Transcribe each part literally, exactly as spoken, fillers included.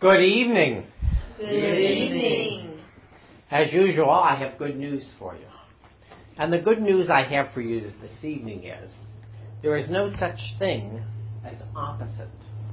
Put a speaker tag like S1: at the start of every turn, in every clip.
S1: Good evening.
S2: Good evening.
S1: As usual, I have good news for you. And the good news I have for you this evening is there is no such thing as opposite.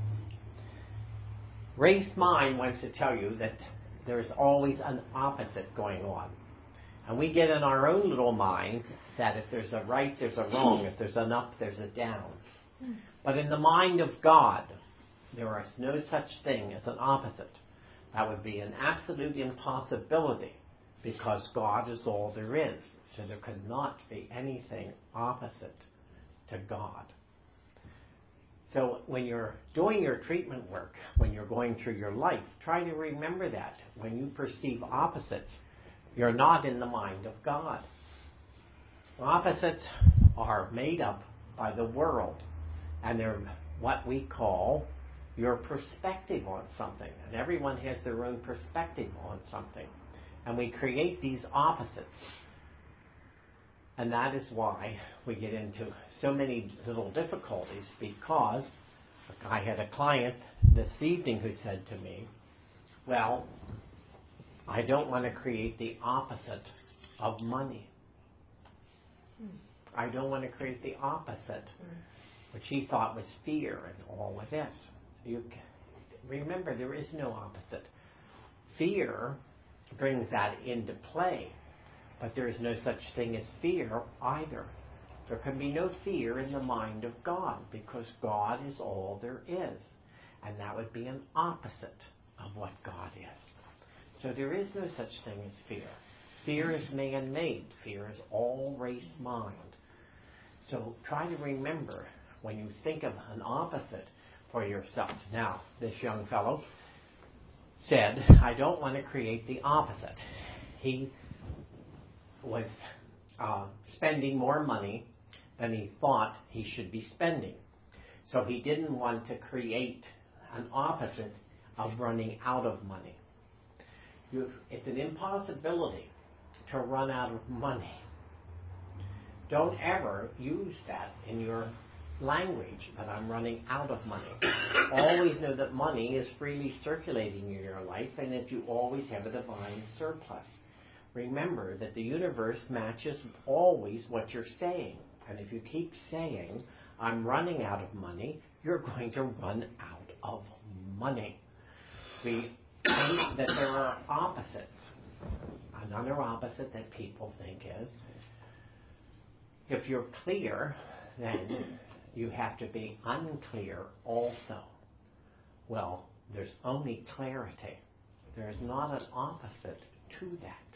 S1: Race Mind wants to tell you that there is always an opposite going on. And we get in our own little minds that if there's a right, there's a wrong. If there's an up, there's a down. But in the mind of God, there is no such thing as an opposite. That would be an absolute impossibility because God is all there is. So there could not be anything opposite to God. So when you're doing your treatment work, when you're going through your life, try to remember that. When you perceive opposites, you're not in the mind of God. Opposites are made up by the world, and they're what we call your perspective on something. And everyone has their own perspective on something. And we create these opposites. And that is why we get into so many little difficulties, because I had a client this evening who said to me, well, I don't want to create the opposite of money. I don't want to create the opposite, which he thought was fear and all of this. You remember, there is no opposite. Fear brings that into play, but there is no such thing as fear either. There can be no fear in the mind of God because God is all there is, and that would be an opposite of what God is. So there is no such thing as fear. Fear is man-made. Fear is all race mind. So try to remember when you think of an opposite for yourself. Now, this young fellow said, I don't want to create the opposite. He was uh, spending more money than he thought he should be spending. So he didn't want to create an opposite of running out of money. You, it's an impossibility to run out of money. Don't ever use that in your language, that I'm running out of money. Always know that money is freely circulating in your life and that you always have a divine surplus. Remember that the universe matches always what you're saying. And if you keep saying, I'm running out of money, you're going to run out of money. We think that there are opposites. Another opposite that people think is, if you're clear, then you have to be unclear also. Well, there's only clarity. There's not an opposite to that.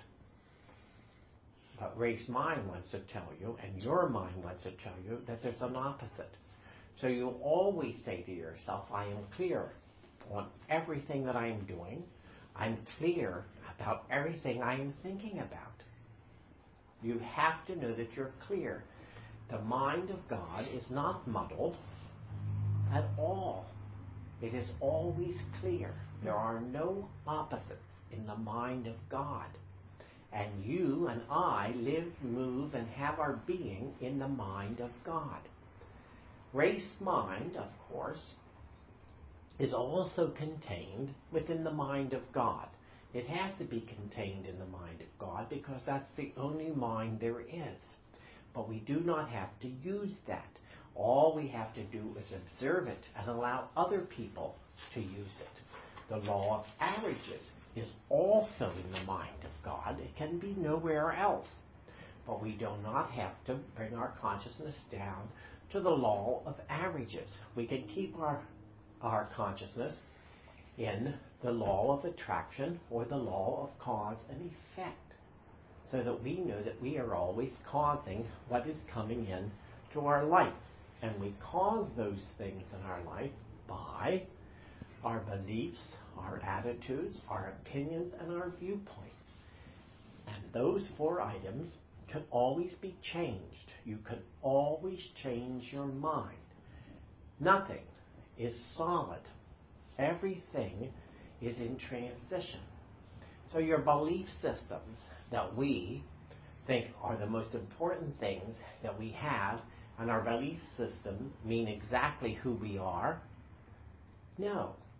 S1: But race mind wants to tell you, and your mind wants to tell you, that there's an opposite. So you always say to yourself, I am clear on everything that I am doing. I'm clear about everything I am thinking about. You have to know that you're clear. The mind of God is not muddled at all. It is always clear. There are no opposites in the mind of God. And you and I live, move, and have our being in the mind of God. Race mind, of course, is also contained within the mind of God. It has to be contained in the mind of God because that's the only mind there is. But we do not have to use that. All we have to do is observe it and allow other people to use it. The law of averages is also in the mind of God. It can be nowhere else. But we do not have to bring our consciousness down to the law of averages. We can keep our, our consciousness in the law of attraction or the law of cause and effect, so that we know that we are always causing what is coming in to our life. And we cause those things in our life by our beliefs, our attitudes, our opinions, and our viewpoints. And those four items can always be changed. You can always change your mind. Nothing is solid. Everything is in transition. So your belief systems that we think are the most important things that we have, and our belief systems mean exactly who we are? No.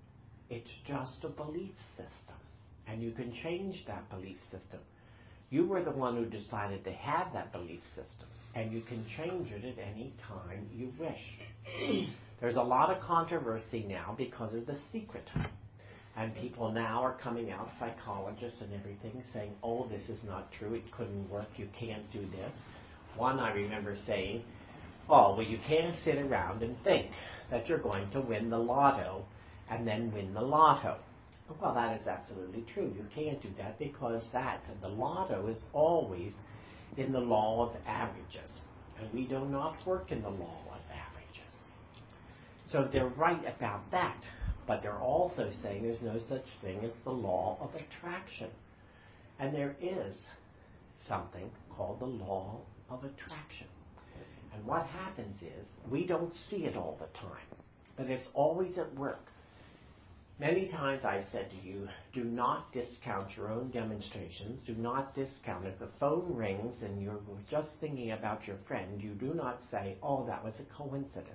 S1: It's just a belief system. And you can change that belief system. You were the one who decided to have that belief system. And you can change it at any time you wish. There's a lot of controversy now because of The Secret. And people now are coming out, psychologists and everything, saying, oh, this is not true, it couldn't work, you can't do this. One I remember saying, oh, well, you can't sit around and think that you're going to win the lotto and then win the lotto. Well, that is absolutely true. You can't do that because that, the lotto is always in the law of averages. And we do not work in the law of averages. So they're right about that. But they're also saying there's no such thing as the law of attraction. And there is something called the law of attraction. And what happens is, we don't see it all the time, but it's always at work. Many times I've said to you, do not discount your own demonstrations. Do not discount. If the phone rings and you're just thinking about your friend, you do not say, oh, that was a coincidence.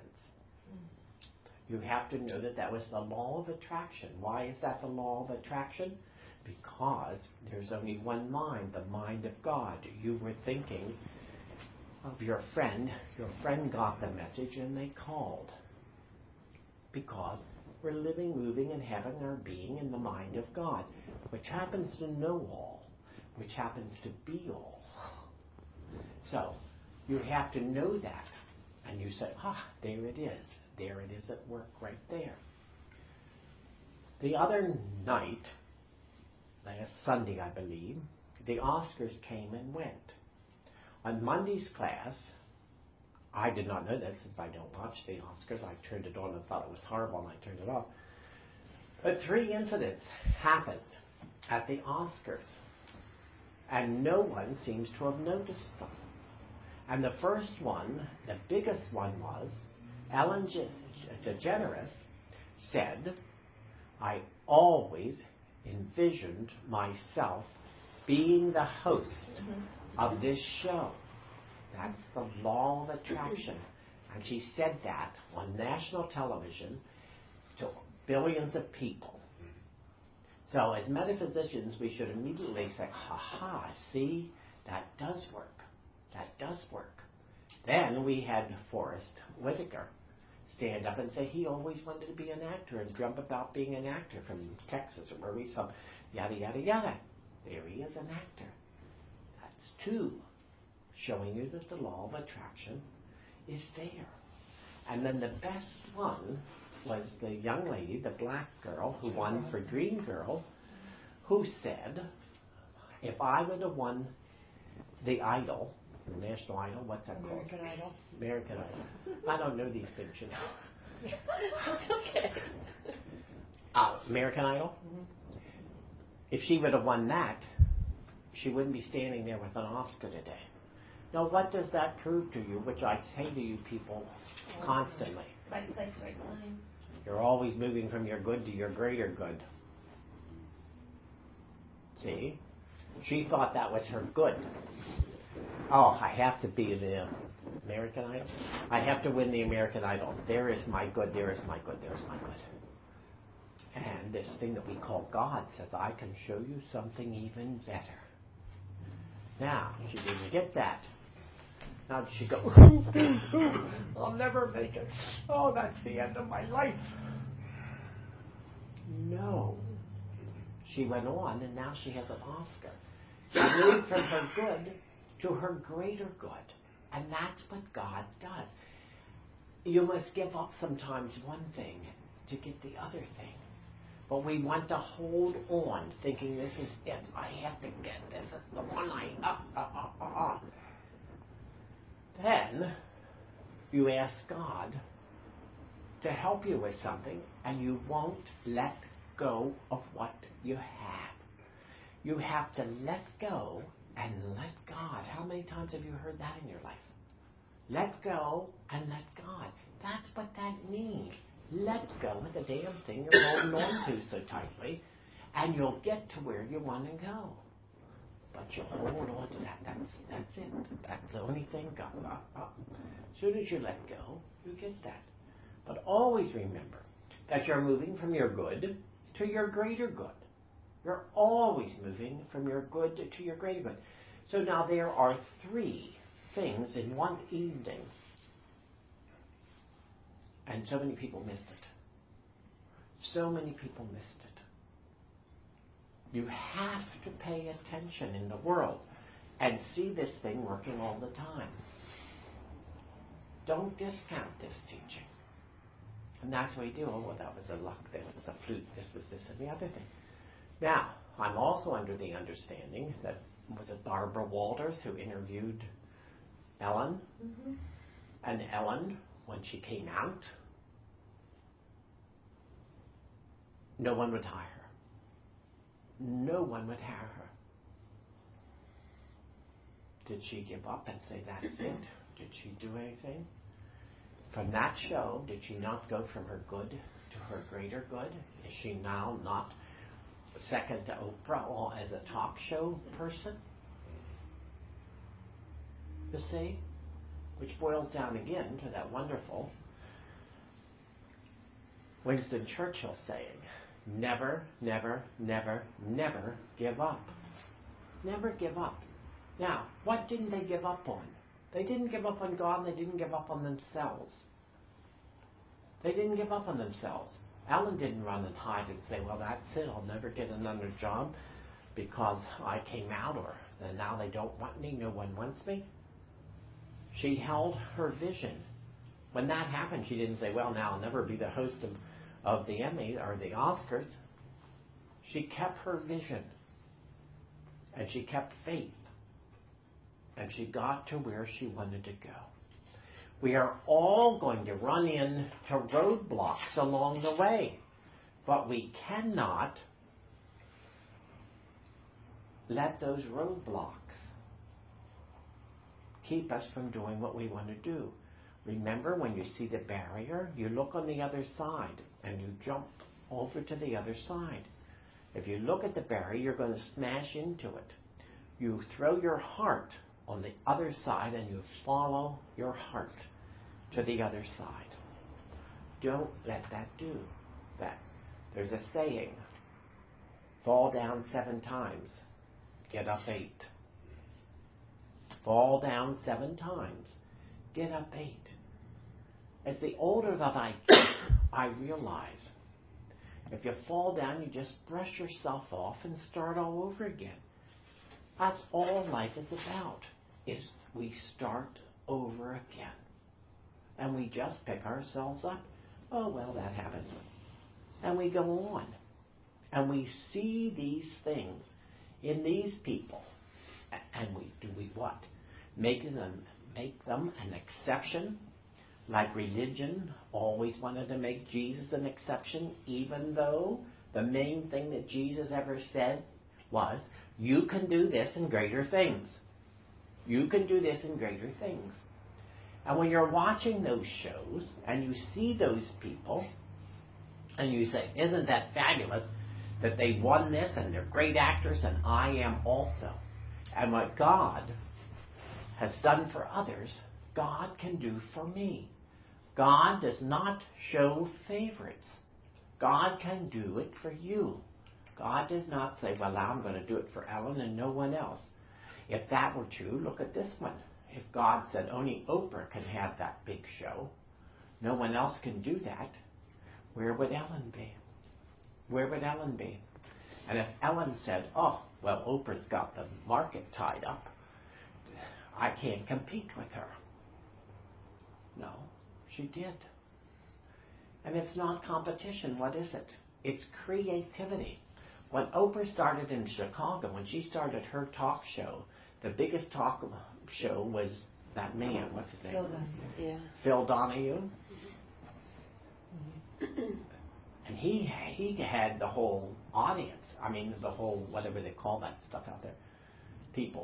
S1: You have to know that that was the law of attraction. Why is that the law of attraction? Because there's only one mind, the mind of God. You were thinking of your friend. Your friend got the message and they called. Because we're living, moving, and having our being in the mind of God, which happens to know all, which happens to be all. So you have to know that. And you say, ah, there it is. There it is at work right there. The other night, last Sunday I believe, the Oscars came and went. On Monday's class, I did not know that since I don't watch the Oscars. I turned it on and thought it was horrible and I turned it off. But three incidents happened at the Oscars. And no one seems to have noticed them. And the first one, the biggest one was, Ellen DeGeneres said, I always envisioned myself being the host of this show. That's the law of attraction. And she said that on national television to billions of people. So as metaphysicians, we should immediately say, ha ha, see, that does work. That does work. Then we had Forrest Whitaker stand up and say he always wanted to be an actor and dreamt about being an actor from Texas or where he's from, yada, yada, yada. There he is, an actor. That's two, showing you that the law of attraction is there. And then the best one was the young lady, the black girl who won for Dreamgirls, who said, if I would have won the Idol, the National Idol, what's that called?
S2: American Idol.
S1: American Idol. I don't know these things, you know.
S2: Okay.
S1: Uh, American Idol? Mm-hmm. If she would have won that, she wouldn't be standing there with an Oscar today. Now, what does that prove to you, which I say to you people constantly?
S2: Right place, right time.
S1: You're always moving from your good to your greater good. See? She thought that was her good. Oh, I have to be the American Idol. I have to win the American Idol. There is my good, there is my good, there is my good. And this thing that we call God says, I can show you something even better. Now, she didn't get that. Now she go, I'll never make it. Oh, that's the end of my life. No. She went on, and now she has an Oscar. She moved from her good to her greater good. And that's what God does. You must give up sometimes one thing to get the other thing. But we want to hold on, thinking this is it. I have to get this. This is the one I... Uh, uh, uh, uh, uh. Then you ask God to help you with something, and you won't let go of what you have. You have to let go and let God. How many times have you heard that in your life? Let go and let God. That's what that means. Let go of the damn thing you're holding on to so tightly, and you'll get to where you want to go. But you hold on to that. That's that's it. That's the only thing God. Uh, uh. As soon as you let go, you get that. But always remember that you're moving from your good to your greater good. You're always moving from your good to your greater good. So now there are three things in one evening. And so many people missed it. So many people missed it. You have to pay attention in the world and see this thing working all the time. Don't discount this teaching. And that's what we do. Oh, well, that was a luck. This was a fluke. This was this and the other thing. Now, I'm also under the understanding that, was it Barbara Walters who interviewed Ellen? Mm-hmm. And Ellen, when she came out, no one would hire her. No one would hire her. Did she give up and say, that's it? Did she do anything? From that show, did she not go from her good to her greater good? Is she now not second to Oprah or as a talk show person? You see? Which boils down again to that wonderful Winston Churchill saying, never, never, never, never give up. Never give up. Now, what didn't they give up on? They didn't give up on God, and they didn't give up on themselves. They didn't give up on themselves. Ellen didn't run and hide and say, well, that's it, I'll never get another job because I came out, or now they don't want me, no one wants me. She held her vision. When that happened, she didn't say, well, now I'll never be the host of, of the Emmy or the Oscars. She kept her vision. And she kept faith. And she got to where she wanted to go. We are all going to run into roadblocks along the way. But we cannot let those roadblocks keep us from doing what we want to do. Remember, when you see the barrier, you look on the other side and you jump over to the other side. If you look at the barrier, you're going to smash into it. You throw your heart on the other side and you follow your heart to the other side. Don't let that do that. There's a saying, fall down seven times, get up eight. Fall down seven times, get up eight. As the older that I get, I realize if you fall down, you just brush yourself off and start all over again. That's all life is about, is we start over again. And we just pick ourselves up. Oh, well, that happened. And we go on. And we see these things in these people. And we do we what? Make them, make them an exception? Like religion always wanted to make Jesus an exception, even though the main thing that Jesus ever said was, you can do this and greater things. You can do this and greater things. And when you're watching those shows and you see those people and you say, isn't that fabulous that they won this and they're great actors and I am also. And what God has done for others, God can do for me. God does not show favorites. God can do it for you. God does not say, well, I'm going to do it for Ellen and no one else. If that were true, look at this one. If God said only Oprah can have that big show, no one else can do that, where would Ellen be? Where would Ellen be? And if Ellen said, oh, well, Oprah's got the market tied up, I can't compete with her. No, she did. And it's not competition. What is it? It's creativity. When Oprah started in Chicago, when she started her talk show, the biggest talk show was that man, what's his name?
S2: Phil Donahue. Yeah.
S1: Phil Donahue. And he he had the whole audience. I mean, the whole, whatever they call that stuff out there, people.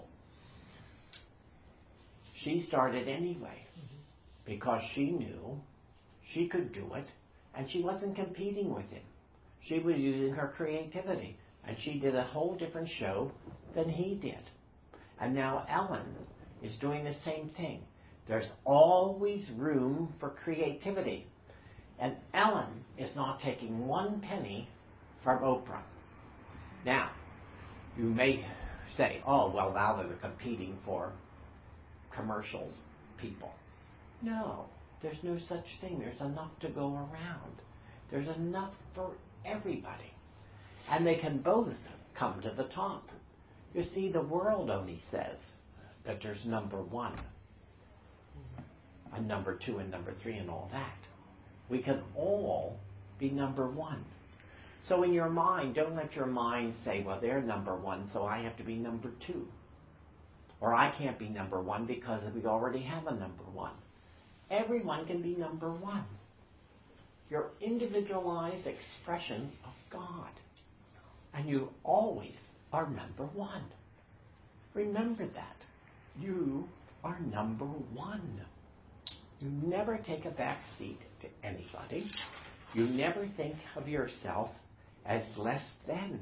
S1: She started anyway because she knew she could do it, and she wasn't competing with him. She was using her creativity, and she did a whole different show than he did. And now Ellen is doing the same thing. There's always room for creativity. And Ellen is not taking one penny from Oprah. Now, you may say, oh, well, now they're competing for commercials people. No, there's no such thing. There's enough to go around. There's enough for everybody. And they can both come to the top. You see, the world only says that there's number one, and number two, and number three, and all that. We can all be number one. So in your mind, don't let your mind say, well, they're number one, so I have to be number two. Or I can't be number one because we already have a number one. Everyone can be number one. Your individualized expressions of God. And you always are number one. Remember that. You are number one. You never take a back seat to anybody. You never think of yourself as less than.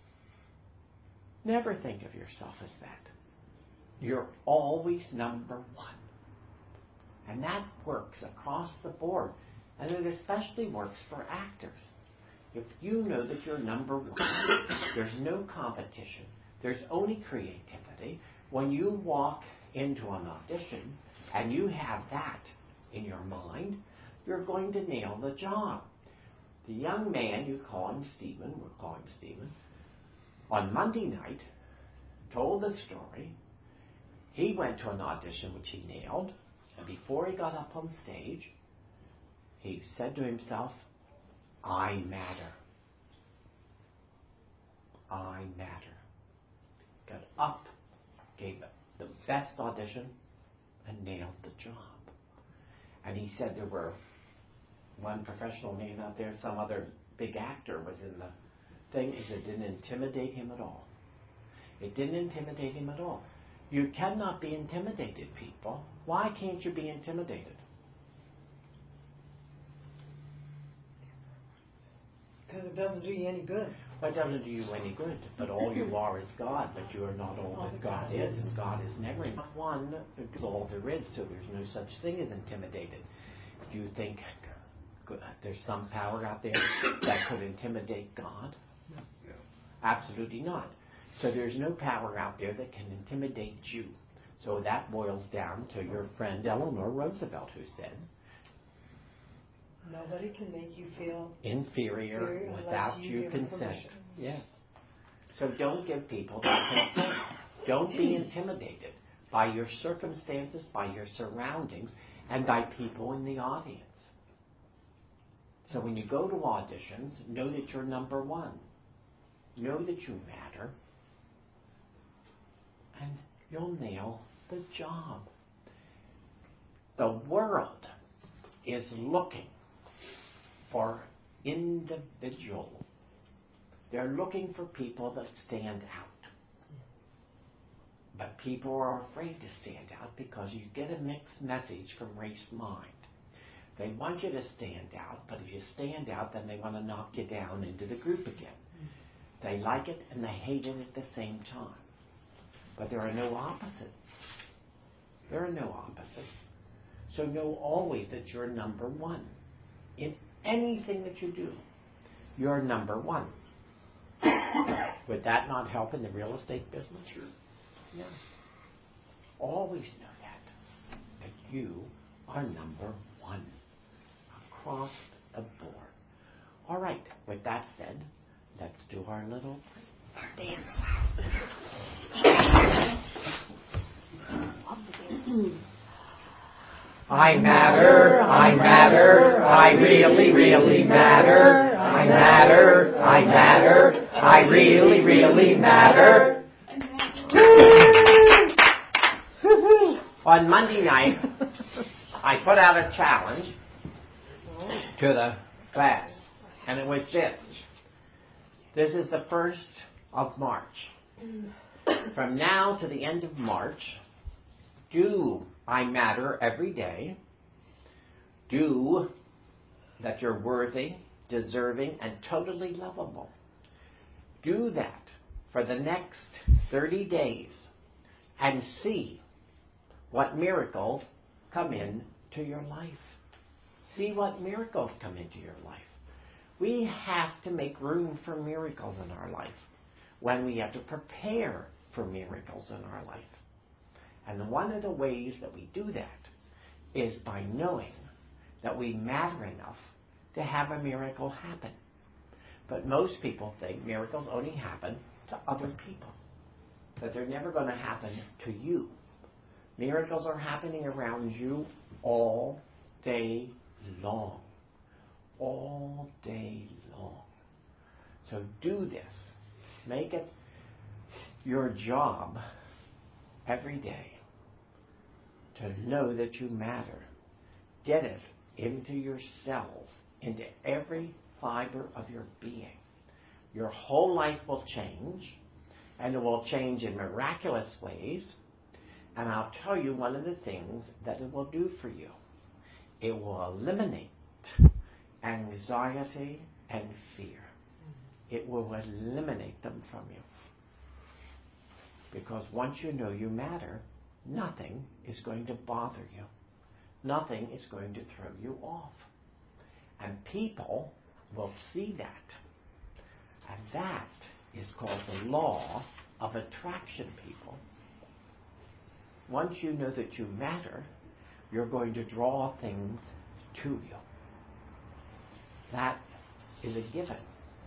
S1: Never think of yourself as that. You're always number one. And that works across the board. And it especially works for actors. If you know that you're number one, there's no competition. There's only creativity. When you walk into an audition and you have that in your mind, you're going to nail the job. The young man, you call him Stephen, we'll call him Stephen, on Monday night, told the story. He went to an audition which he nailed, and before he got up on stage, he said to himself, I matter. I matter. Got up, gave the best audition, and nailed the job. And he said there were one professional man out there, some other big actor was in the thing. He said it didn't intimidate him at all. It didn't intimidate him at all. You cannot be intimidated, people. Why can't you be intimidated?
S3: Because it doesn't do you any good.
S1: Well, it doesn't do you any good, but all you are is God, but you are not all, all that God, God is, and God is never one is all there is, so there's no such thing as intimidated. Do you think there's some power out there that could intimidate God? No. Absolutely not. So there's no power out there that can intimidate you. So that boils down to your friend Eleanor Roosevelt, who said,
S3: nobody can make you feel
S1: inferior,
S3: inferior
S1: without
S3: you
S1: your consent.
S3: Permission.
S1: Yes. So don't give people that consent. Don't be intimidated by your circumstances, by your surroundings, and by people in the audience. So when you go to auditions, know that you're number one. Know that you matter. And you'll nail the job. The world is looking for individuals. They're looking for people that stand out. But people are afraid to stand out because you get a mixed message from race mind. They want you to stand out, but if you stand out, then they want to knock you down into the group again. They like it and they hate it at the same time. But there are no opposites. There are no opposites. So know always that you're number one. In anything that you do, you're number one. Would that not help in the real estate business? Sure. Yes. Always know that. That you are number one. Across the board. All right. With that said, let's do our little
S2: dance.
S1: I matter, I matter, I really, really matter. I matter, I matter, I really, really matter. On Monday night, I put out a challenge to the class, and it was this. This is the first of March. From now to the end of March, do I matter every day. Do that you're worthy, deserving, and totally lovable. Do that for the next thirty days and see what miracles come into your life. See what miracles come into your life. We have to make room for miracles in our life when we have to prepare for miracles in our life. And one of the ways that we do that is by knowing that we matter enough to have a miracle happen. But most people think miracles only happen to other people, that they're never going to happen to you. Miracles are happening around you all day long. All day long. So do this. Make it your job every day to know that you matter. Get it into your cells, into every fiber of your being. Your whole life will change, and it will change in miraculous ways. And I'll tell you one of the things that it will do for you. It will eliminate anxiety and fear. It will eliminate them from you. Because once you know you matter, nothing is going to bother you. Nothing is going to throw you off. And people will see that. And that is called the law of attraction, people. Once you know that you matter, you're going to draw things to you. That is a given.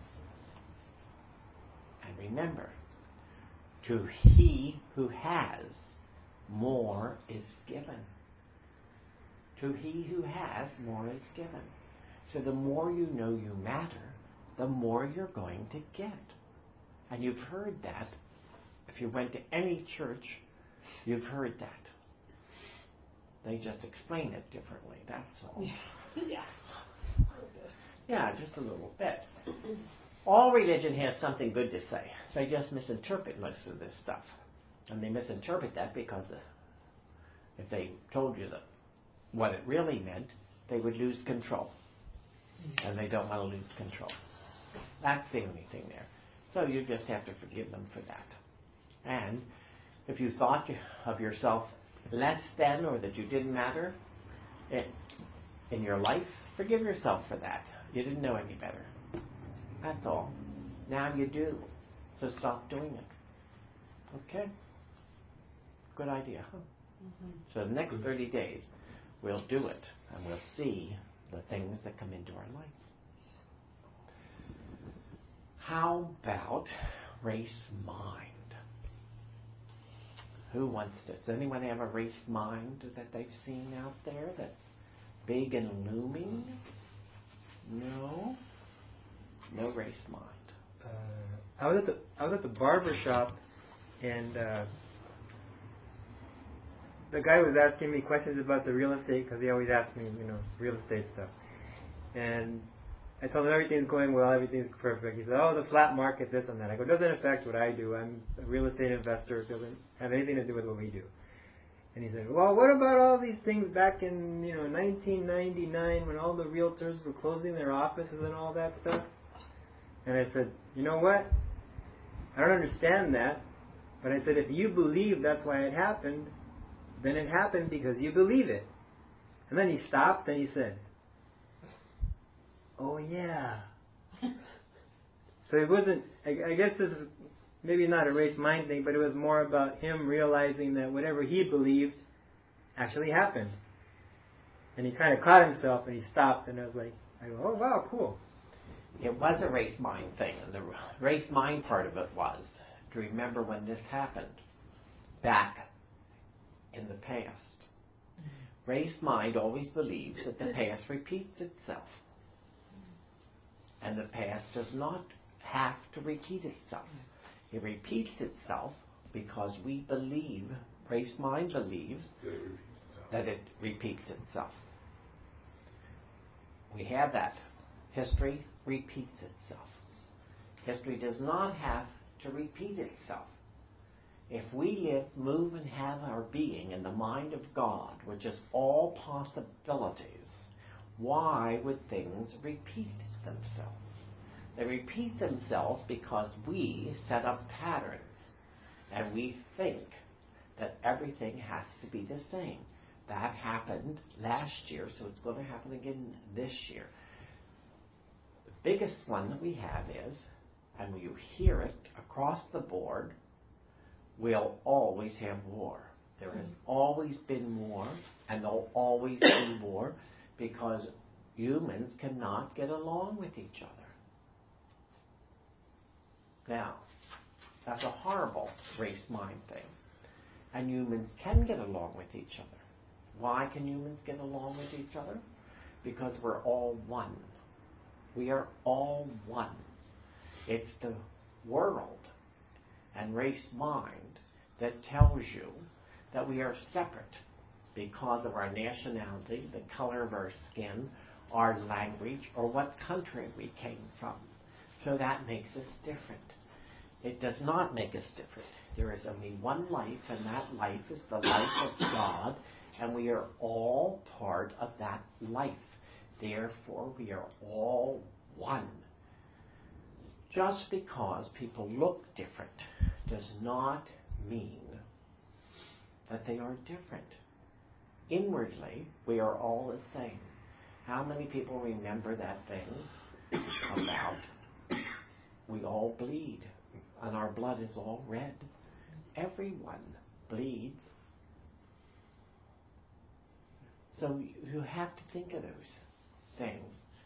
S1: And remember, to he who has, more is given. To he who has, more is given. So the more you know you matter, the more you're going to get. And you've heard that. If you went to any church, you've heard that. They just explain it differently, that's all.
S2: Yeah.
S1: Yeah, just a little bit. All religion has something good to say. They just misinterpret most of this stuff. And they misinterpret that because uh, if they told you that what it really meant, they would lose control. And they don't want to lose control. That's the only thing there. So you just have to forgive them for that. And if you thought of yourself less than, or that you didn't matter in, in your life, forgive yourself for that. You didn't know any better. That's all. Now you do. So stop doing it. Okay? Good idea, huh? Mm-hmm. So the next thirty days, we'll do it, and we'll see the things that come into our life. How about race mind? Who wants to? Does anyone have a race mind that they've seen out there that's big and looming? No? No race mind.
S4: Uh, I was at the I was at the barber shop, and uh, the guy was asking me questions about the real estate, because he always asks me, you know, real estate stuff. And I told him everything's going well, everything's perfect. He said, "Oh, the flat market, this and that." I go, "It doesn't affect what I do. I'm a real estate investor. It doesn't have anything to do with what we do." And he said, "Well, what about all these things back in, you know, nineteen ninety-nine when all the realtors were closing their offices and all that stuff?" And I said, "You know what? I don't understand that. But I said, if you believe that's why it happened, then it happened because you believe it." And then he stopped and he said, "Oh, yeah." So it wasn't, I, I guess this is maybe not a race mind thing, but it was more about him realizing that whatever he believed actually happened. And he kind of caught himself and he stopped, and I was like, I go, "Oh, wow, cool."
S1: It was a race mind thing. And the race mind part of it was to remember when this happened back in the past. Race mind always believes that the past repeats itself. And the past does not have to repeat itself. It repeats itself because we believe, race mind believes, that it repeats itself. We have that. History repeats itself. History does not have to repeat itself. If we live, move, and have our being in the mind of God, which is all possibilities, why would things repeat themselves? They repeat themselves because we set up patterns, and we think that everything has to be the same. That happened last year, so it's going to happen again this year. biggest one that we have is, and you hear it across the board, we'll always have war. There has always been war, and there'll always be war, because humans cannot get along with each other. Now, that's a horrible race mind thing. And humans can get along with each other. Why can humans get along with each other? Because we're all one. We are all one. It's the world and race mind that tells you that we are separate because of our nationality, the color of our skin, our language, or what country we came from. So that makes us different. It does not make us different. There is only one life, and that life is the life of God, and we are all part of that life. Therefore, we are all one. Just because people look different does not mean that they are different. Inwardly, we are all the same. How many people remember that thing about we all bleed and our blood is all red? Everyone bleeds. So you have to think of those things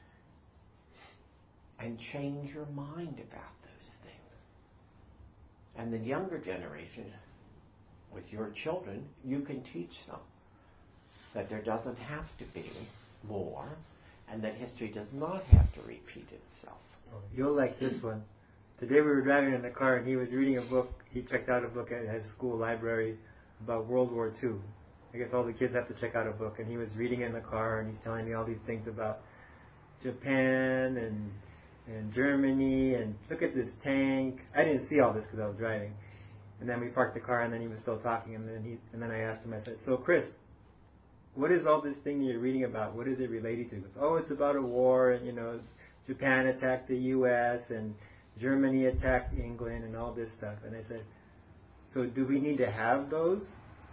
S1: and change your mind about those things. And the younger generation, with your children, you can teach them that there doesn't have to be war, and that history does not have to repeat itself.
S4: Oh, you'll like this one. Today we were driving in the car, and he was reading a book. He checked out a book at his school library about World War Two. I guess all the kids have to check out a book, and he was reading in the car, and he's telling me all these things about Japan and and Germany, and look at this tank. I didn't see all this because I was driving. And then we parked the car, and then he was still talking, and then he and then I asked him, I said, so Chris, what is all this thing you're reading about? What is it related to? He goes, oh, it's about a war, and you know, Japan attacked the U S and Germany attacked England and all this stuff. And I said, so do we need to have those?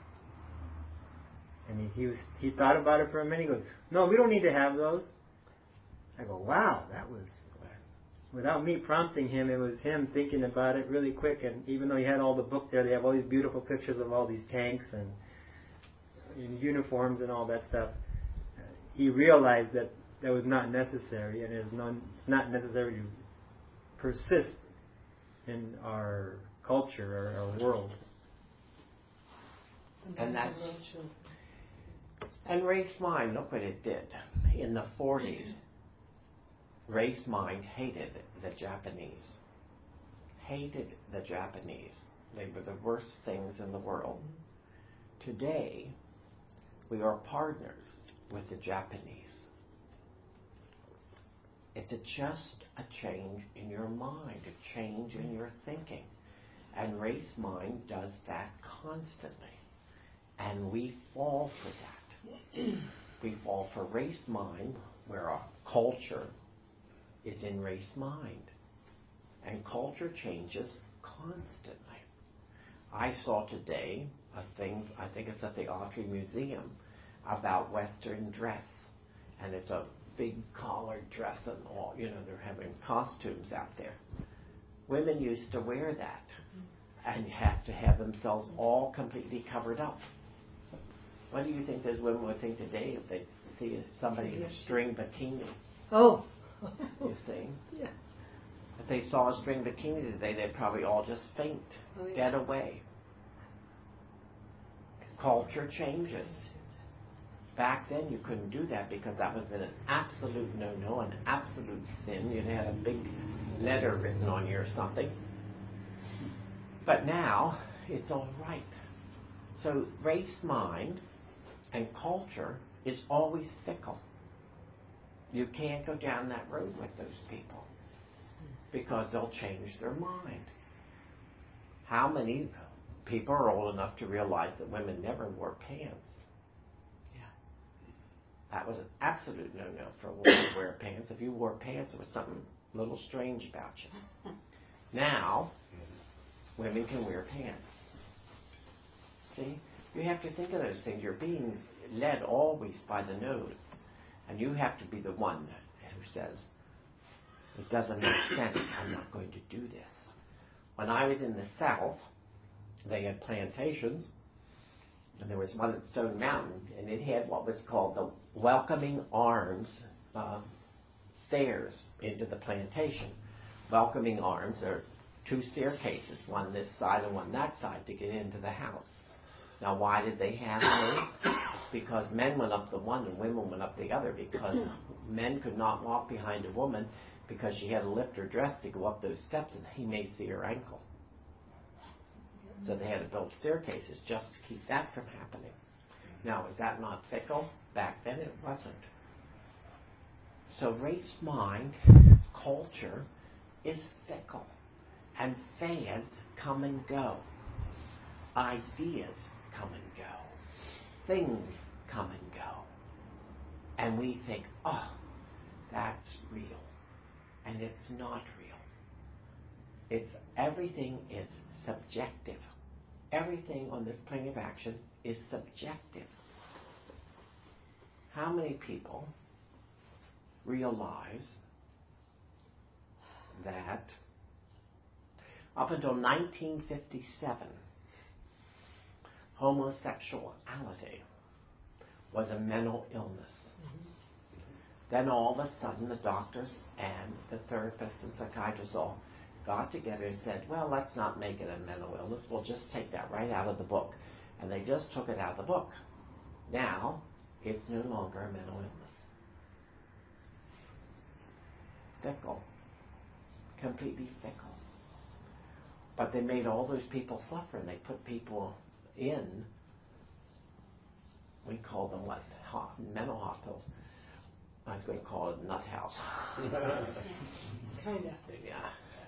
S4: And he, he was he thought about it for a minute. He goes, no, we don't need to have those. I go, wow, that was, without me prompting him, it was him thinking about it really quick. And even though he had all the book there, they have all these beautiful pictures of all these tanks and, and uniforms and all that stuff. Uh, he realized that that was not necessary, and it's not, it's not necessary to persist in our culture or our world.
S1: And that's and race mind, look what it did. In the forties, race mind hated the Japanese. Hated the Japanese. They were the worst things in the world. Today, we are partners with the Japanese. It's a, just a change in your mind, a change in your thinking. And race mind does that constantly. And we fall for that. We fall for race mind, where our culture is in race mind. And culture changes constantly. I saw today a thing, I think it's at the Autry Museum, about Western dress. And it's a big collared dress and all, you know, they're having costumes out there. Women used to wear that and have to have themselves all completely covered up. What do you think those women would think today if they see somebody in a string bikini?
S3: Oh.
S1: You see?
S3: Yeah.
S1: If they saw a string bikini today, they'd probably all just faint,
S3: Oh, yeah.
S1: dead away. Culture changes. Back then, you couldn't do that because that was an absolute no-no, an absolute sin. You'd had a big letter written on you or something. But now, it's all right. So race mind and culture is always fickle. You can't go down that road with those people because they'll change their mind. How many people are old enough to realize that women never wore pants? That was an absolute no-no for a woman to wear pants. If you wore pants, it was something a little strange about you. Now, women can wear pants. See? You have to think of those things. You're being led always by the nose. And you have to be the one who says, It doesn't make sense. I'm not going to do this. When I was in the South, they had plantations, and there was one at Stone Mountain, and it had what was called the Welcoming Arms uh, stairs into the plantation. Welcoming Arms are two staircases, one this side and one that side, to get into the house. Now, why did they have those? Because men went up the one and women went up the other, because men could not walk behind a woman because she had to lift her dress to go up those steps, and he may see her ankle. So they had to build staircases just to keep that from happening. Now, is that not fickle? Back then it wasn't. So race mind, culture, is fickle. And fads come and go. Ideas come and go. Things come and go. And we think, oh, that's real. And it's not real. It's everything is subjective. Everything on this plane of action is subjective. How many people realize that up until nineteen fifty-seven, homosexuality was a mental illness? Mm-hmm. Then all of a sudden the doctors and the therapists and psychiatrists all got together and said, well, let's not make it a mental illness. We'll just take that right out of the book. And they just took it out of the book. Now, it's no longer a mental illness. Fickle. Completely fickle. But they made all those people suffer, and they put people in, we call them what, Ho- mental hospitals. I was going to call it nut house.
S3: Kind of.
S1: Yeah.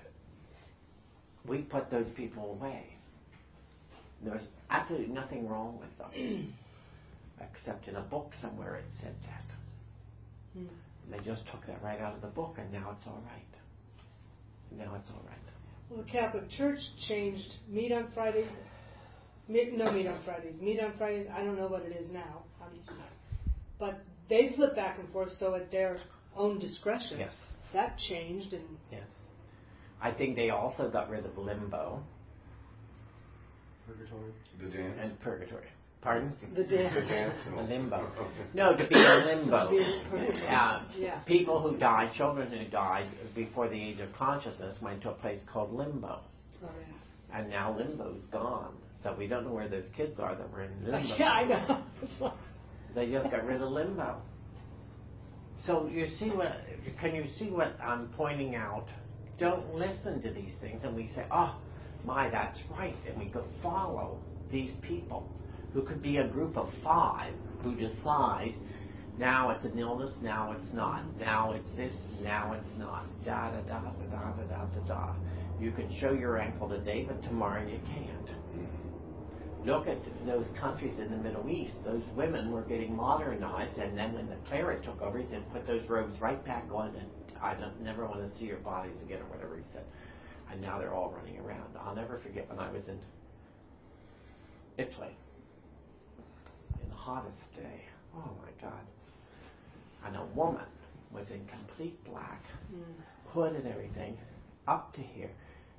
S1: We put those people away. There was absolutely nothing wrong with them, except in a book somewhere it said that. Mm. And they just took that right out of the book, and now it's all right. Now it's all right.
S3: Well, the Catholic Church changed meet on Fridays. Meet, no meet on Fridays. Meet on Fridays. I don't know what it is now. Um, but they flip back and forth, so at their own discretion.
S1: Yes.
S3: That changed, and
S1: yes. I think they also got rid of limbo.
S5: Purgatory. The dance.
S1: And purgatory. Pardon?
S3: The dance.
S5: The dance.
S1: The limbo. No, to be in limbo. Uh,
S3: yeah.
S1: People who died, children who died before the age of consciousness went to a place called limbo.
S3: Oh, yeah.
S1: And now limbo's gone. So we don't know where those kids are that were in limbo.
S3: Yeah, I know.
S1: They just got rid of limbo. So you see what, can you see what I'm pointing out? Don't listen to these things and we say, oh, my, that's right. And we go follow these people who could be a group of five who decide now it's an illness, now it's not. Now it's this, now it's not. Da da da da da da da da da. You can show your ankle today, but tomorrow you can't. Look at those countries in the Middle East. Those women were getting modernized, and then when the cleric took over, he said, put those robes right back on, and I don't, never want to see your bodies again, or whatever he said. And now they're all running around. I'll never forget when I was in Italy, in the hottest day. Oh, my God. And a woman was in complete black, mm. hood and everything, up to here.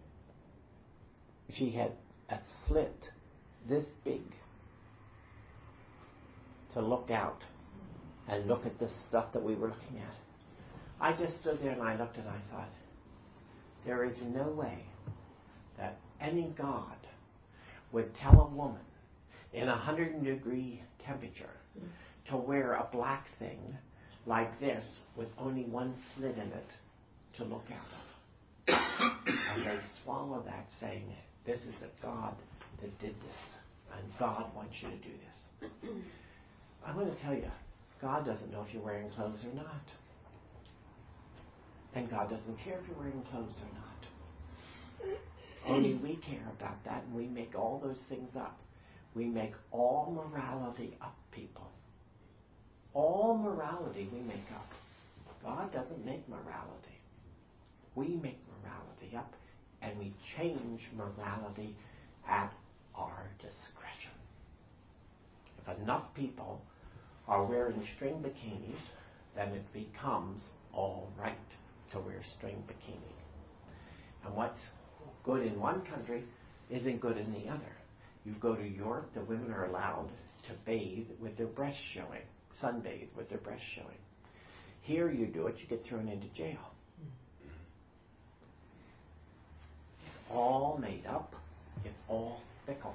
S1: She had a slit this big to look out and look at the stuff that we were looking at. I just stood there and I looked and I thought, there is no way that any God would tell a woman in a hundred degree temperature mm. to wear a black thing like this with only one slit in it to look out of. And they swallow that saying, this is a God that did this, and God wants you to do this. I'm going to tell you, God doesn't know if you're wearing clothes or not. And God doesn't care if you're wearing clothes or not. Only we care about that, and we make all those things up. We make all morality up, people. All morality we make up. God doesn't make morality. We make morality up, and we change morality at our discretion. If enough people are wearing string bikinis, then it becomes all right. to wear string bikini. And what's good in one country isn't good in the other. You go to Europe, the women are allowed to bathe with their breasts showing, sunbathe with their breasts showing. Here you do it, you get thrown into jail. It's all made up. It's all fickle.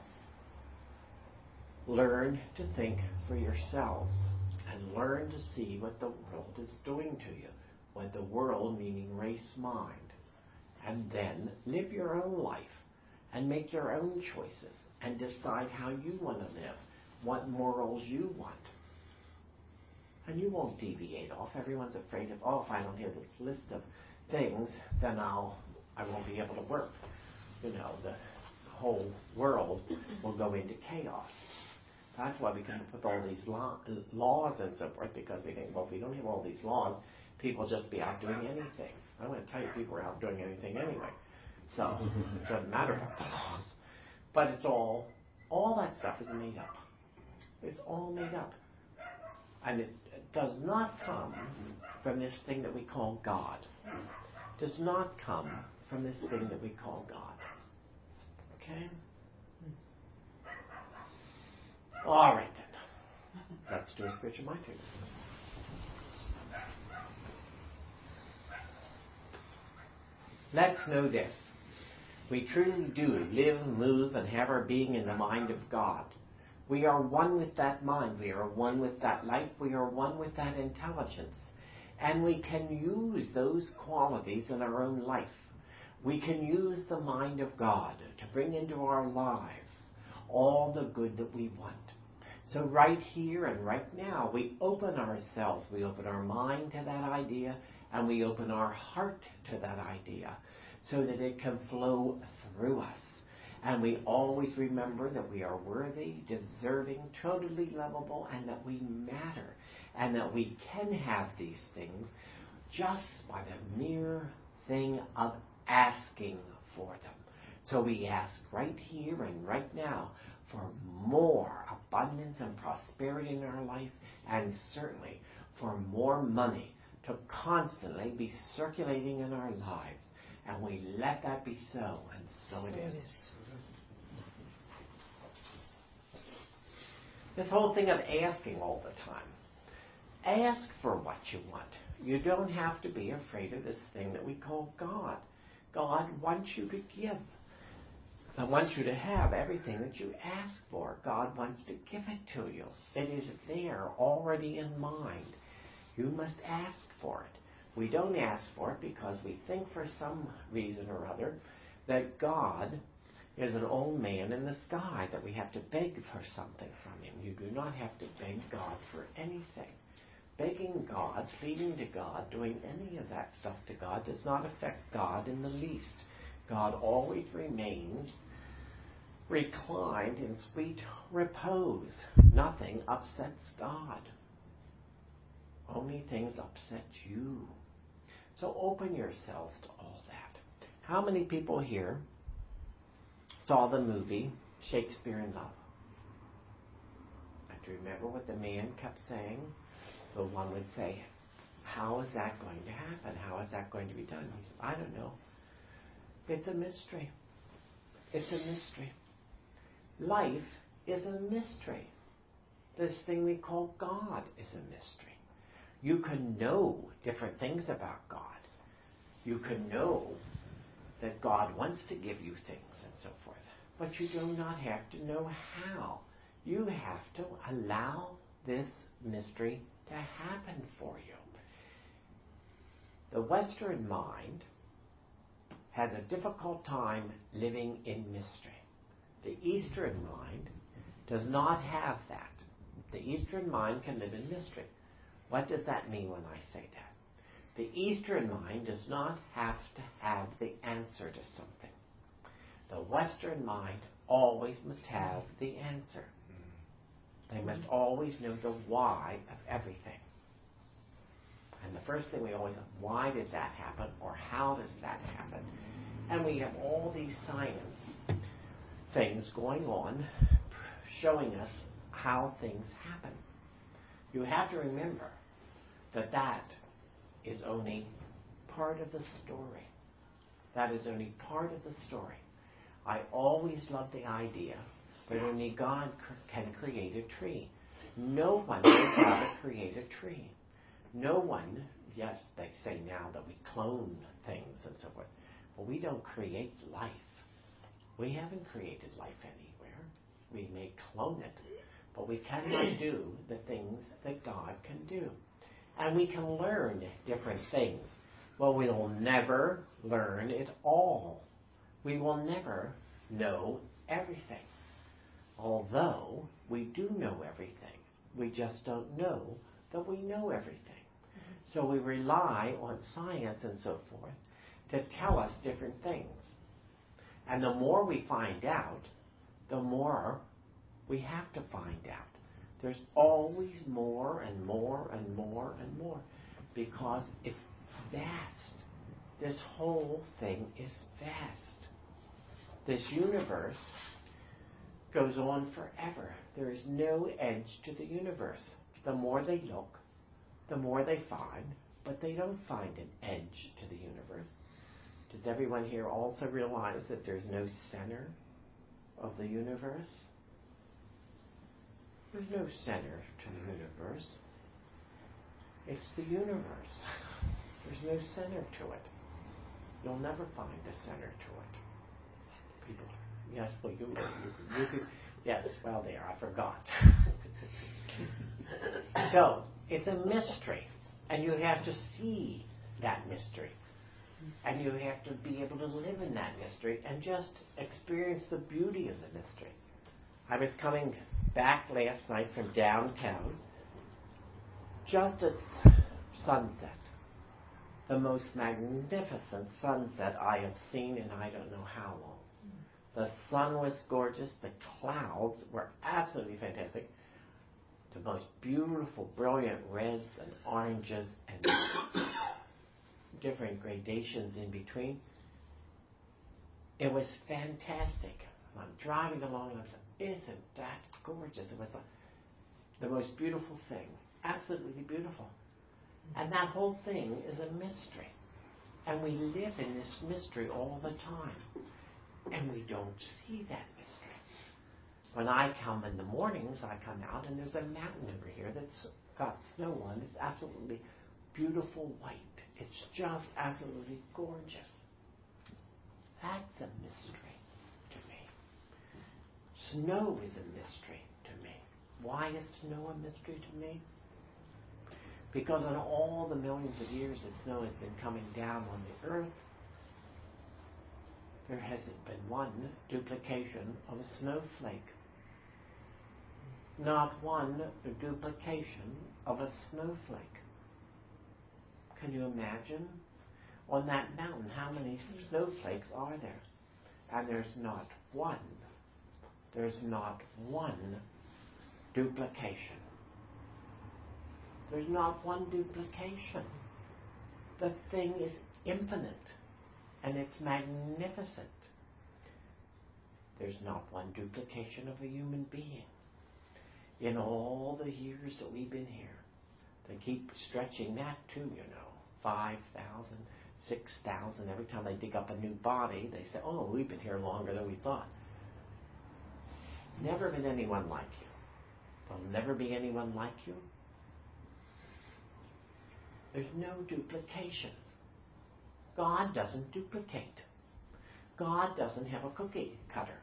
S1: Learn to think for yourselves and learn to see what the world is doing to you. What the world, meaning race mind. And then live your own life and make your own choices and decide how you want to live, what morals you want. And you won't deviate off. Everyone's afraid of, oh, if I don't hear this list of things, then I'll, I won't be able to work. You know, the whole world will go into chaos. That's why we come up with all these law, laws and so forth, because we think, well, if we don't have all these laws, people will just be out doing anything. I want to tell you, people are out doing anything anyway. So it doesn't matter about the laws. But it's all, all that stuff is made up. It's all made up. And it, it does not come from this thing that we call God. It does not come from this thing that we call God. Okay? All right then. Let's do a spiritual mind training. Let's know this. We truly do live, move, and have our being in the mind of God. We are one with that mind. We are one with that life. We are one with that intelligence. And we can use those qualities in our own life. We can use the mind of God to bring into our lives all the good that we want. So right here and right now, we open ourselves. We open our mind to that idea, and we open our heart to that idea so that it can flow through us. And we always remember that we are worthy, deserving, totally lovable, and that we matter. And that we can have these things just by the mere thing of asking for them. So we ask right here and right now for more abundance and prosperity in our life, and certainly for more money to constantly be circulating in our lives. And we let that be so, and so it is. This whole thing of asking all the time. Ask for what you want. You don't have to be afraid of this thing that we call God. God wants you to give. I want you to have everything that you ask for. God wants to give it to you. It is there, already in mind. You must ask for it. We don't ask for it because we think for some reason or other that God is an old man in the sky, that we have to beg for something from him. You do not have to beg God for anything. Begging God, pleading to God, doing any of that stuff to God does not affect God in the least. God always remains reclined in sweet repose. Nothing upsets God. Only things upset you. So open yourselves to all that. How many people here saw the movie Shakespeare in Love? Do you remember what the man kept saying? The one would say, how is that going to happen? How is that going to be done? He said, I don't know. It's a mystery. It's a mystery. Life is a mystery. This thing we call God is a mystery. You can know different things about God. You can know that God wants to give you things and so forth. But you do not have to know how. You have to allow this mystery to happen for you. The Western mind has a difficult time living in mystery. The Eastern mind does not have that. The Eastern mind can live in mystery. What does that mean when I say that? The Eastern mind does not have to have the answer to something. The Western mind always must have the answer. They must always know the why of everything. And the first thing we always ask, why did that happen, or how does that happen? And we have all these science things going on showing us how things happen. You have to remember that that is only part of the story. That is only part of the story. I always loved the idea that only God can create a tree. No one knows how to create a tree. No one, yes, they say now that we clone things and so forth, but we don't create life. We haven't created life anywhere. We may clone it, but we cannot do the things that God can do. And we can learn different things. Well, we'll never learn it all. We will never know everything. Although we do know everything, we just don't know that we know everything. Mm-hmm. So we rely on science and so forth to tell us different things. And the more we find out, the more we have to find out. There's always more and more and more and more, because it's vast. This whole thing is vast. This universe goes on forever. There is no edge to the universe. The more they look, the more they find, but they don't find an edge to the universe. Does everyone here also realize that there's no center of the universe? There's no center to the universe. It's the universe. There's no center to it. You'll never find a center to it. People, yes, well, you, you, you could, yes, well, there, I forgot. So, it's a mystery, and you have to see that mystery. And you have to be able to live in that mystery and just experience the beauty of the mystery. I was coming back last night from downtown, just at sunset. The most magnificent sunset I have seen in I don't know how long. The sun was gorgeous. The clouds were absolutely fantastic. The most beautiful, brilliant reds and oranges and different gradations in between. It was fantastic. I'm driving along and I'm saying, isn't that gorgeous? It was a, the most beautiful thing. Absolutely beautiful. And that whole thing is a mystery. And we live in this mystery all the time. And we don't see that mystery. When I come in the mornings, I come out and there's a mountain over here that's got snow on. It's absolutely beautiful white. It's just absolutely gorgeous. That's a mystery to me. Snow is a mystery to me. Why is snow a mystery to me? Because in all the millions of years that snow has been coming down on the earth, there hasn't been one duplication of a snowflake. Not one duplication of a snowflake. Can you imagine? On that mountain, how many snowflakes are there? And there's not one. There's not one duplication. There's not one duplication. The thing is infinite, and it's magnificent. There's not one duplication of a human being. In all the years that we've been here, they keep stretching that too, you know, five thousand, six thousand. Every time they dig up a new body, they say, oh, we've been here longer than we thought. There's never been anyone like you. There'll never be anyone like you. There's no duplications. God doesn't duplicate. God doesn't have a cookie cutter.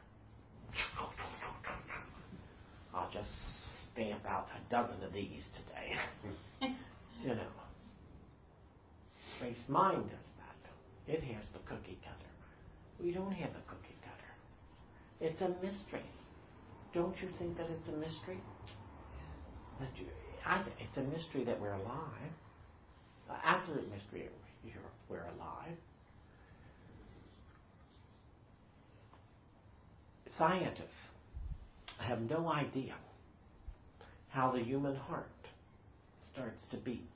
S1: I'll just stamp out a dozen of these today. You know. Grace Mind does that. It has the cookie cutter. We don't have a cookie cutter. It's a mystery. Don't you think that it's a mystery? That you, I, it's a mystery that we're alive. An absolute mystery we're alive. Scientists have no idea how the human heart starts to beat.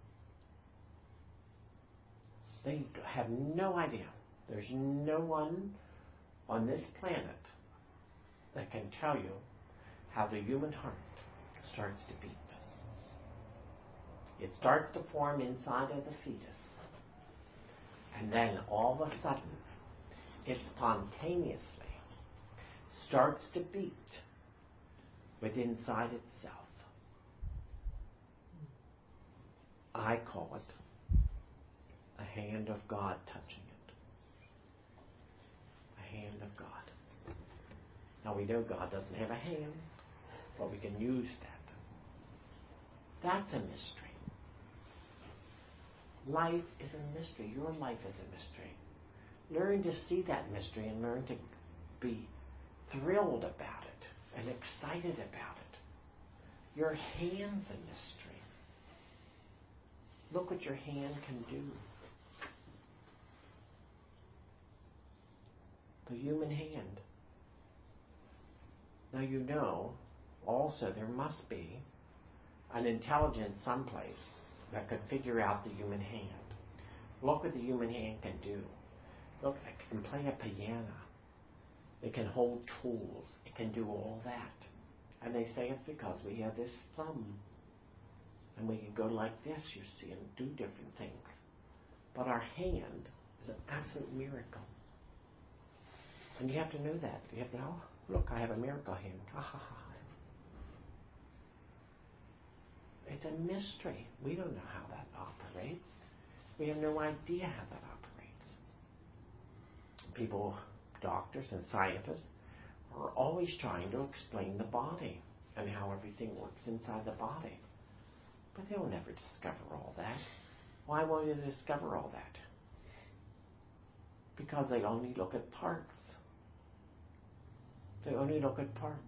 S1: They have no idea. There's no one on this planet that can tell you how the human heart starts to beat. It starts to form inside of the fetus. And then all of a sudden, it spontaneously starts to beat within inside itself. I call it a hand of God touching it. A hand of God. Now we know God doesn't have a hand, but we can use that. That's a mystery. Life is a mystery. Your life is a mystery. Learn to see that mystery and learn to be thrilled about it and excited about it. Your hand's a mystery. Look what your hand can do. The human hand. Now you know also there must be an intelligence someplace that could figure out the human hand. Look what the human hand can do. Look, it can play a piano. It can hold tools. It can do all that. And they say it's because we have this thumb. And we can go like this, you see, and do different things. But our hand is an absolute miracle. And you have to know that. You have to know, look, I have a miracle hand. Ha ha ha. It's a mystery. We don't know how that operates. We have no idea how that operates. People, doctors and scientists, are always trying to explain the body and how everything works inside the body. But they'll never discover all that. Why won't they discover all that? Because they only look at parts. They only look at parts.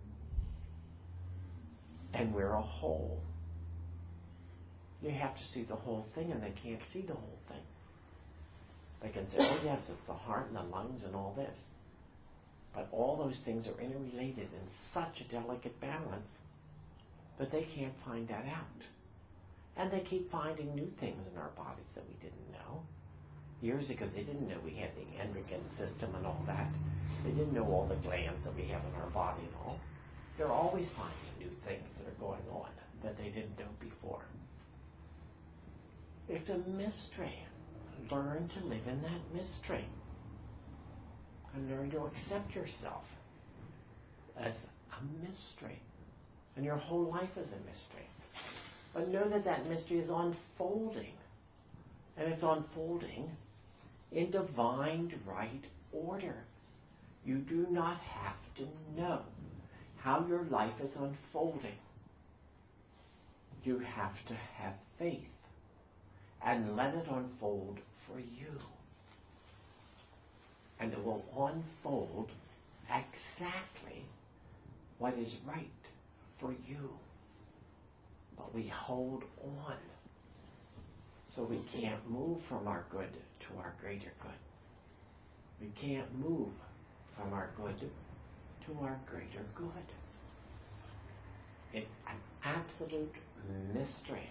S1: And we're a whole. You have to see the whole thing, and they can't see the whole thing. They can say, oh yes, it's the heart and the lungs and all this. But all those things are interrelated in such a delicate balance that they can't find that out. And they keep finding new things in our bodies that we didn't know. Years ago, they didn't know we had the endocrine system and all that. They didn't know all the glands that we have in our body and all. They're always finding new things that are going on that they didn't know before. It's a mystery. Learn to live in that mystery. And learn to accept yourself as a mystery. And your whole life is a mystery. But know that that mystery is unfolding. And it's unfolding in divine right order. You do not have to know how your life is unfolding. You have to have faith and let it unfold for you. And it will unfold exactly what is right for you. But we hold on. So we can't move from our good to our greater good. We can't move from our good to our greater good. It's an absolute mystery.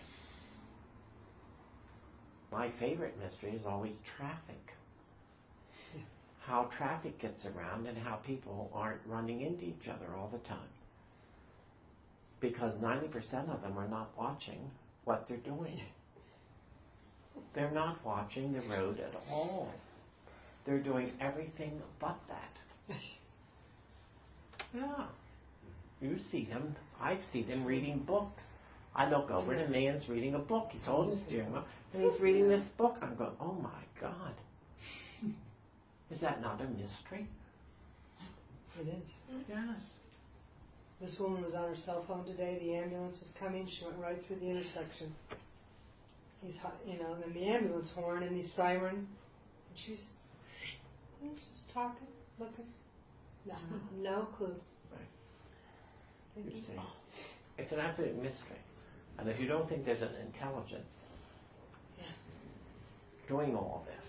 S1: My favorite mystery is always traffic. How traffic gets around and how people aren't running into each other all the time. Because ninety percent of them are not watching what they're doing. They're not watching the road at all. They're doing everything but that. Yeah. You see them. I see them reading books. I look over and a man's reading a book. He's holding the steering wheel and he's reading this book. I'm going, oh my God. Is that not a mystery?
S3: It is.
S1: Yes.
S3: This woman was on her cell phone today. The ambulance was coming. She went right through the intersection. He's, you know, and the ambulance horn and the siren. And she's, she's just talking, looking. No, no clue.
S1: Right.
S3: Thinking,
S1: You see, it's an absolute mystery. And if you don't think there's an intelligence
S3: yeah.
S1: doing all this,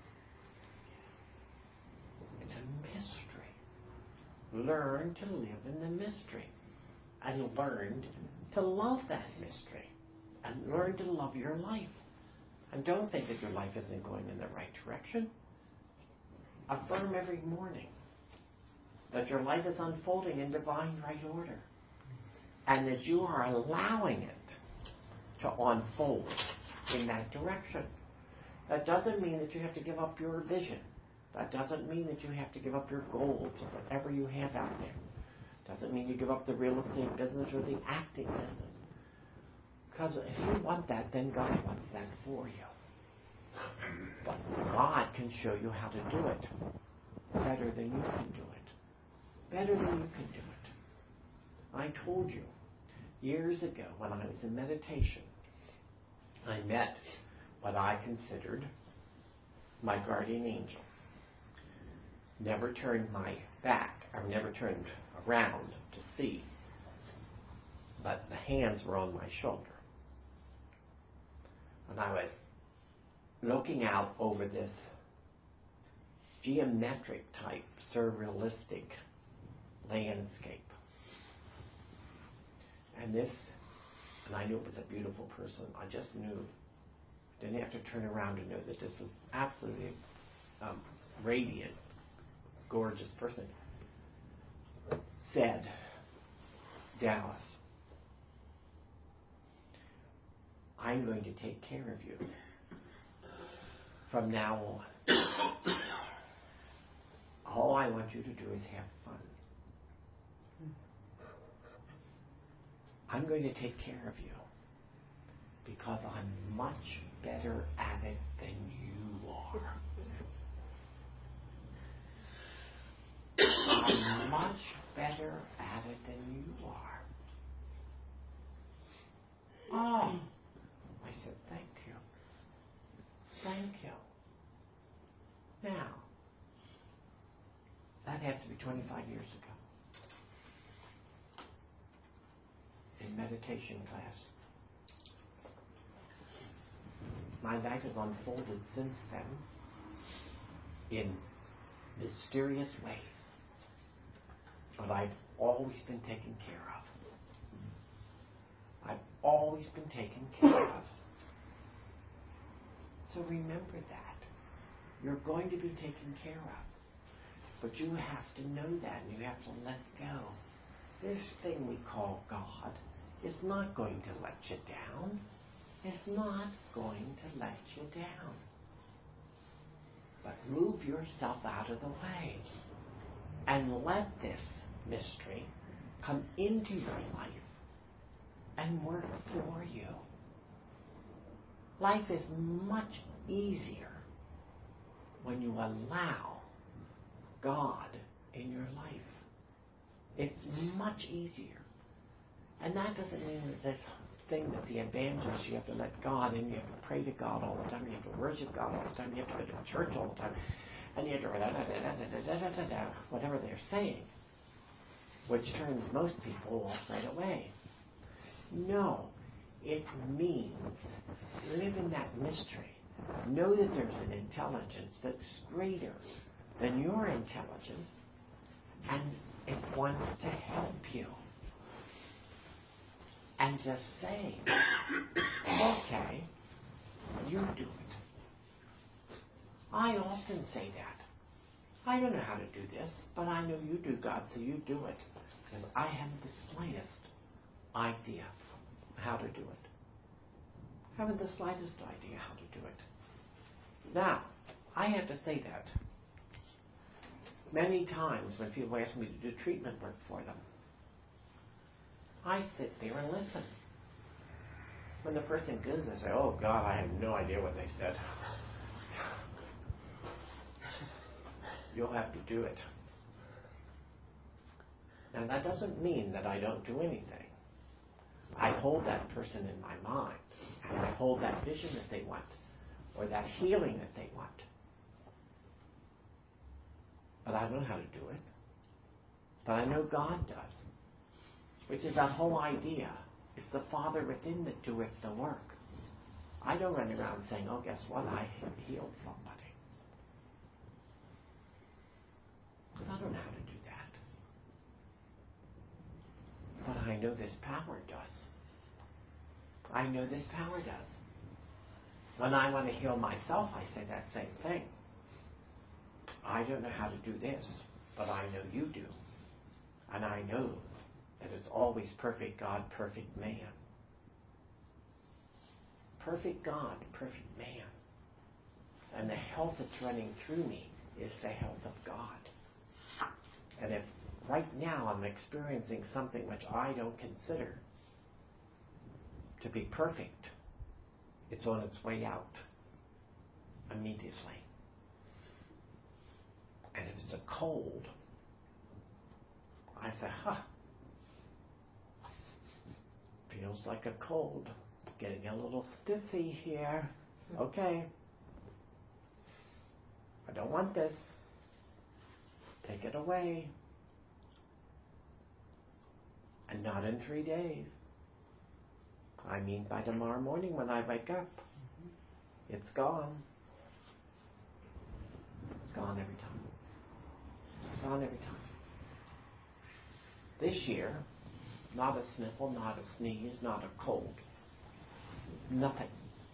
S1: it's a mystery. Learn to live in the mystery. And learn to love that mystery. And learn to love your life. And don't think that your life isn't going in the right direction. Affirm every morning that your life is unfolding in divine right order. And that you are allowing it to unfold in that direction. That doesn't mean that you have to give up your vision. That doesn't mean that you have to give up your goals or whatever you have out there. Doesn't mean you give up the real estate business or the acting business. Because if you want that, then God wants that for you. But God can show you how to do it better than you can do it. Better than you can do it. I told you years ago when I was in meditation, I met what I considered my guardian angel. Never turned my back, or never turned around to see, but the hands were on my shoulder. And I was looking out over this geometric type, surrealistic landscape. And this, and I knew it was a beautiful person. I just knew. Didn't have to turn around to know that this was absolutely um, radiant, gorgeous person. Said, Dallas, I'm going to take care of you from now on. All I want you to do is have fun. I'm going to take care of you because I'm much better at it than you are. I'm much better at it than you are. Oh, I said, thank you. Thank you. Now, that has to be twenty-five years ago. In meditation class. My life has unfolded since then in mysterious ways. But I've always been taken care of. I've always been taken care of. So remember that. You're going to be taken care of. But you have to know that and you have to let go. This thing we call God is not going to let you down. It's not going to let you down. But move yourself out of the way and let this mystery come into your life and work for you. Life is much easier when you allow God in your life. It's much easier. And that doesn't mean that this thing that the evangelists, you have to let God in, you have to pray to God all the time, you have to worship God all the time, you have to go to church all the time, and you have to whatever they're saying, which turns most people off right away. No, it means live in that mystery. Know that there's an intelligence that's greater than your intelligence, and it wants to help you. And just say, okay, you do it. I often say that. I don't know how to do this, but I know you do, God, so you do it. Because I haven't the slightest idea how to do it. I haven't the slightest idea how to do it. Now, I have to say that. Many times when people ask me to do treatment work for them, I sit there and listen. When the person goes, I say, oh God, I have no idea what they said. You'll have to do it. Now that doesn't mean that I don't do anything. I hold that person in my mind, and I hold that vision that they want, or that healing that they want. But I don't know how to do it. But I know God does. Which is that whole idea. It's the Father within that doeth the work. I don't run around saying, oh, guess what? I healed somebody. Because I don't know how to do that. But I know this power does. I know this power does. When I want to heal myself, I say that same thing. I don't know how to do this, but I know you do. And I know that it's always perfect God, perfect man. Perfect God, perfect man. And the health that's running through me is the health of God. And if right now I'm experiencing something which I don't consider to be perfect, it's on its way out immediately. And if it's a cold, I say, huh, feels like a cold, getting a little stiffy here. Okay, I don't want this. Take it away. And not in three days. I mean by tomorrow morning when I wake up. It's gone. It's gone every time. It's gone every time. This year, not a sniffle, not a sneeze, not a cold. Nothing.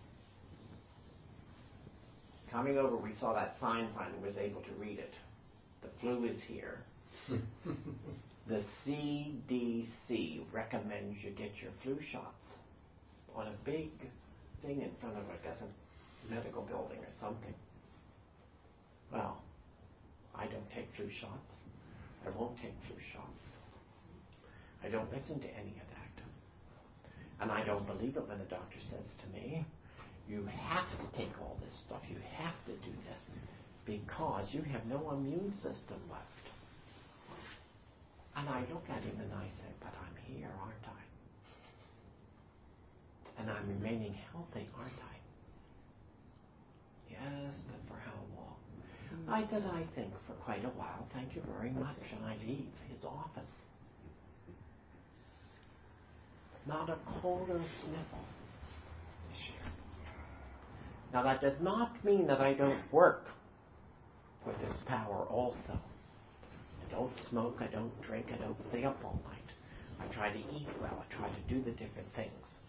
S1: Coming over, we saw that sign finally, was able to read it. The flu is here. The C D C recommends you get your flu shots on a big thing in front of a medical building or something. Well, I don't take flu shots. I won't take flu shots. I don't listen to any of that. And I don't believe it when the doctor says to me, you have to take all this stuff, you have to do this, because you have no immune system left. And I look at him and I say, but I'm here, aren't I? And I'm remaining healthy, aren't I? Yes, but for how long? Mm-hmm. I said, I think for quite a while, thank you very much, and I leave his office. Not a cold or sniffle this year. Now that does not mean that I don't work with this power also. I don't smoke, I don't drink, I don't stay up all night. I try to eat well, I try to do the different things.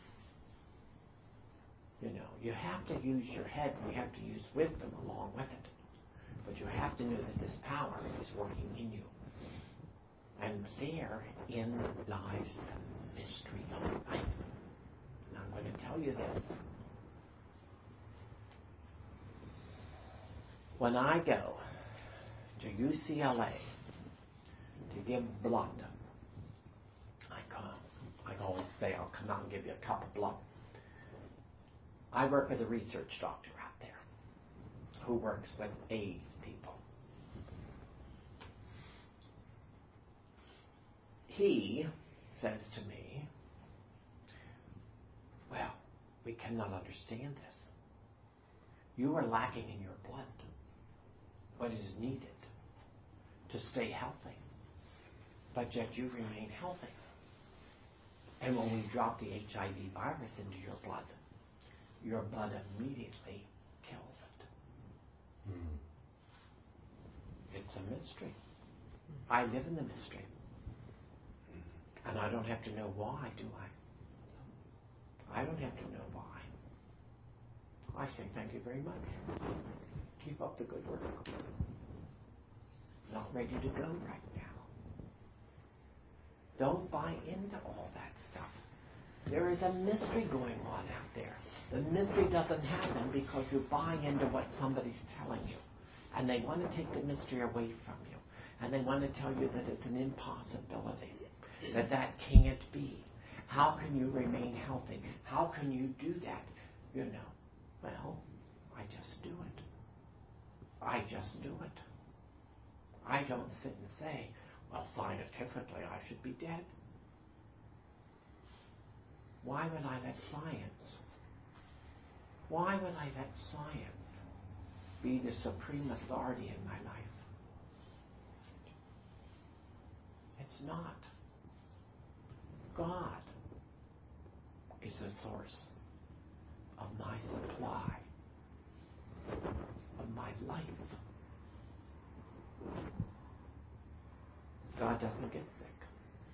S1: You know, you have to use your head, and you have to use wisdom along with it. But you have to know that this power is working in you. And therein lies the mystery of life. And I'm going to tell you this. When I go to U C L A to give blood, I come, I always say I'll come out and give you a cup of blood. I work with a research doctor out there who works with AIDS people. He says to me, well, we cannot understand this. You are lacking in your blood what is needed to stay healthy, but yet you remain healthy. And when we drop the H I V virus into your blood, your blood immediately kills it. Mm. It's a mystery. I live in the mystery. And I don't have to know why, do I? I don't have to know why. I say thank you very much. Keep up the good work. Not ready to go right now. Don't buy into all that stuff. There is a mystery going on out there. The mystery doesn't happen because you buy into what somebody's telling you. And they want to take the mystery away from you. And they want to tell you that it's an impossibility. That that can't be. How can you remain healthy? How can you do that? You know, well, I just do it. I just do it. I don't sit and say, well, scientifically, I should be dead. Why would I let science? Why would I let science be the supreme authority in my life? It's not. God is the source of my supply, of my life. God doesn't get sick.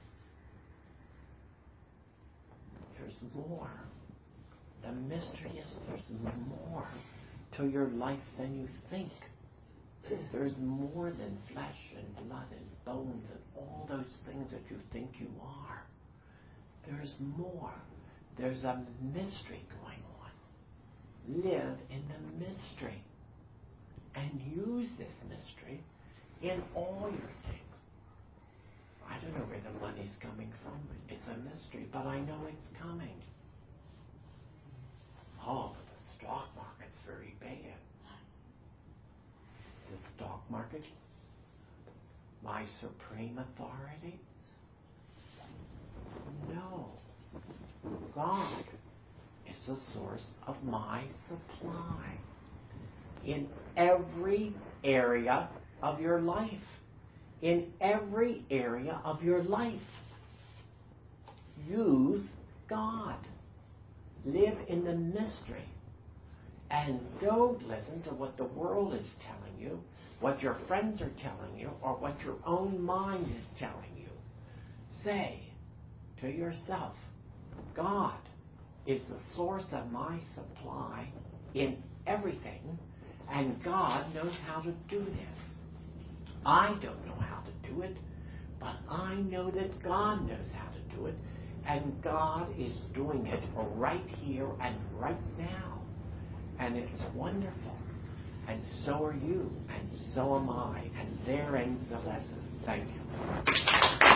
S1: There's more. The mystery is there's more to your life than you think. There's more than flesh and blood and bones and all those things that you think you are. There's more. There's a mystery going on. Live in the mystery. and use this mystery in all your things. I don't know where the money's coming from. It's a mystery, but I know it's coming. Oh, but the stock market's very bad. Is the stock market my supreme authority? No. God is the source of my supply in every area of your life. In every area of your life. Use God. Live in the mystery. And don't listen to what the world is telling you, what your friends are telling you, or what your own mind is telling you. Say to yourself, God is the source of my supply in everything, and God knows how to do this. I don't know how to do it, but I know that God knows how to do it, and God is doing it right here and right now. And it's wonderful. And so are you, and so am I. And there ends the lesson. Thank you.